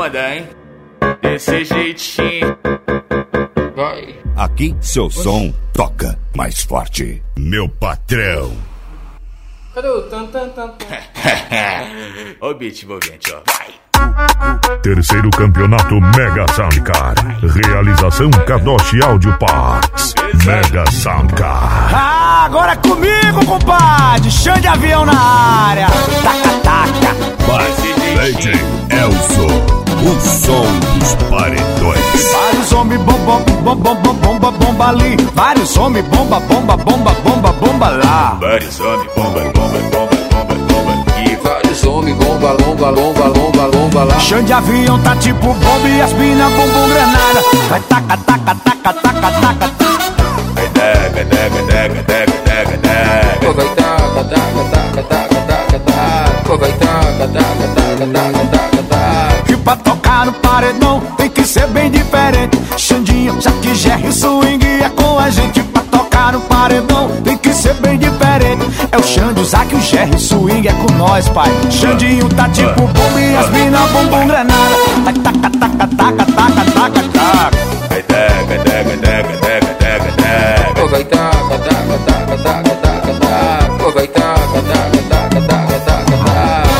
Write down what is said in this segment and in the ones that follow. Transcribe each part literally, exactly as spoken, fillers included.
onda, hein? Desse jeitinho. Vai. Aqui seu som toca mais forte. Meu patrão. Cadê o tan tan tan tan? Ó o beat envolvente, ó. Vai. Terceiro campeonato Mega Soundcar. Realização Kadoshi Audio Parts. Mega Soundcar. Ah, agora é comigo, compadre. Chão de avião na área. Taca, taca. D J Elzo. O som dos paredões. Vários homens bomba, bomba, bomba, bomba, bomba ali. Vários homens bomba, bomba, bomba, bomba, bomba lá. Vários homens bomba, bomba, bomba, bomba, bomba aqui. Vários homens bomba, lomba, lomba, lomba, lomba lá. Chão de avião tá tipo bomba e as mina bumbum granada. Vai taca, taca, taca, taca, taca. Vai dega, dega, dega, dega, dega, dega. Vai taca, taca, taca, taca, taca, taca. Vai taca, taca, taca, taca, taca, taca. E pra tocar no paredão tem que ser bem diferente. Xandinho, Zack, Jerry, swing é com a gente. Pra tocar no paredão tem que ser bem diferente. É o Xande, o Zack, o Jerry, swing é com nós, pai. Xandinho tá tipo bomba e as mina bumbum granada. Taca, taca, taca, taca, taca, taca, taca. Vai dega, dega, dega, dega, dega, dega. Vai taca, taca, taca, taca, taca, taca. Vai taca, taca, taca, taca, taca, taca.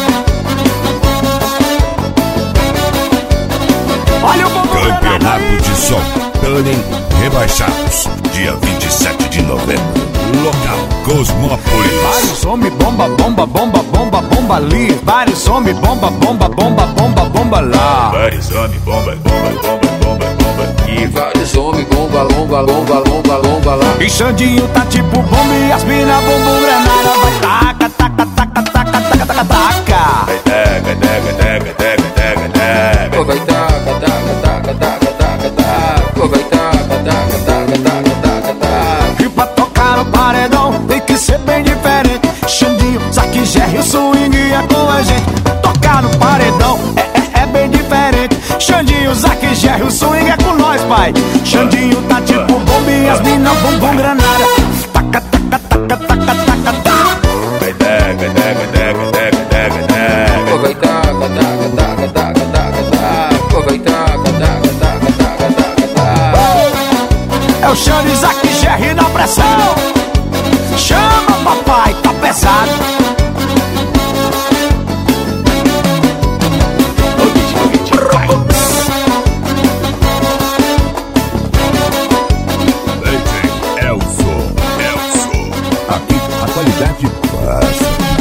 Olha o bumbum granada. Campeonato de som Tuning Rebaixados. Dia vinte e sete de novembro. Local Cosmópolis. Vários homens bomba, bomba, bomba, bomba, bomba ali. Vários homens bomba, bomba, bomba, bomba, bomba lá. Vários homens bomba, bomba, bomba, bomba, bomba aqui. Vários homens bomba, lomba, lomba, lomba, lomba lá. E Xandinho tá tipo bomba e as mina bumbum granada. Vai taca, taca, taca, taca, taca, taca, taca. Vai dega, dega, dega, dega, dega, dega. Vai taca, taca, taca, taca, taca, taca. Vai taca, taca, taca, taca, taca, taca. E pra tocar no paredão tem que ser bem diferente. Xandinho, Zack, Jerry, o swing é com a gente. Tocar no paredão é, é, é bem diferente. Xandinho, Zack, Jerry, o swing é com nós, pai. Xandinho tá tipo bomba e as mina bumbum granada. Taca, taca, taca, taca, taca, taca. Vai dega, dega, dega, dega, dega, dega. Vai taca, taca, taca, taca, taca, taca. Vai taca, taca, taca, taca, taca, taca. É o Xande, Zack, Jerry na pressão. Chama, papai, tá pesado. Ó o beat envolvente, vai. D J Elzo. Elzo. Aqui a qualidade passa.